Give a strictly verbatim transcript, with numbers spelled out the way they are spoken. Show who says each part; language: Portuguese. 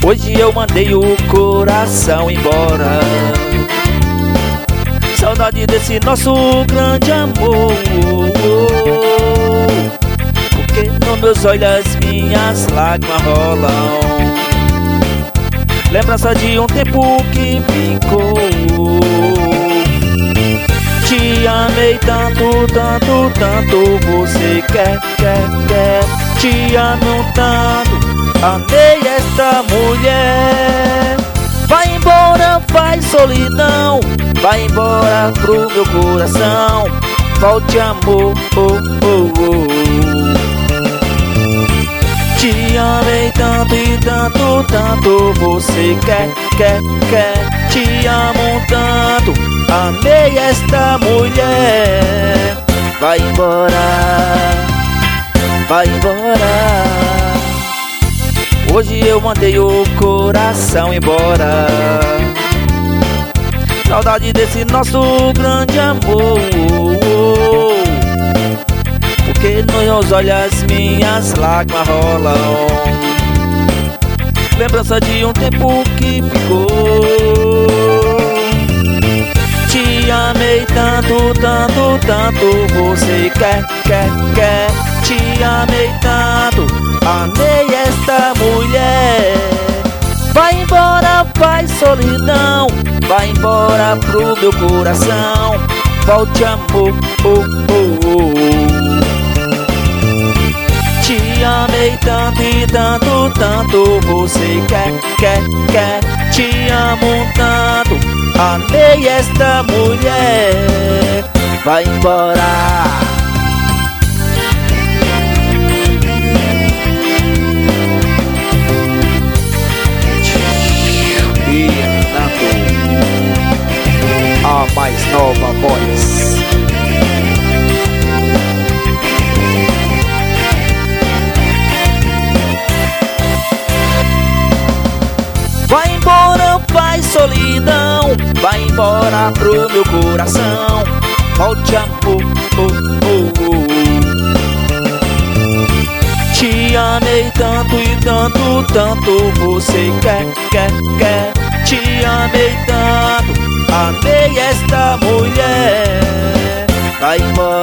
Speaker 1: Hoje eu mandei o coração embora. Saudade desse nosso grande amor, porque nos meus olhos as minhas lágrimas rolam. Lembrança de um tempo que ficou. Te amei tanto, tanto, tanto. Você quer, quer, quer. Te amo tanto, amei esta mulher. Vai embora, vai solidão. Vai embora pro meu coração. Volte amor, oh, oh, oh. Te amei tanto e tanto, tanto. Você quer, quer, quer. Te amo tanto, amei esta mulher. Vai embora, vai embora. Hoje eu mandei o coração embora. Saudade desse nosso grande amor, porque nos meus olhos as minhas lágrimas rolam. Lembrança de um tempo que ficou. Te amei tanto, tanto, tanto. Você quer, quer, quer. Te amei tanto, amei esta mulher. Vai embora, vai solidão. Vai embora pro meu coração. Volte amor, oh, oh, oh. Te amei tanto e tanto, tanto. Você quer, quer, quer. Te amo tanto, amei esta mulher. Vai embora. A mais nova voz. Vai embora, vai solidão. Vai embora pro meu coração. Volte amor, oh, oh, oh. Te amei tanto e tanto, tanto. Você quer, quer, quer. Te amei tanto, amei esta mulher. Vai embora.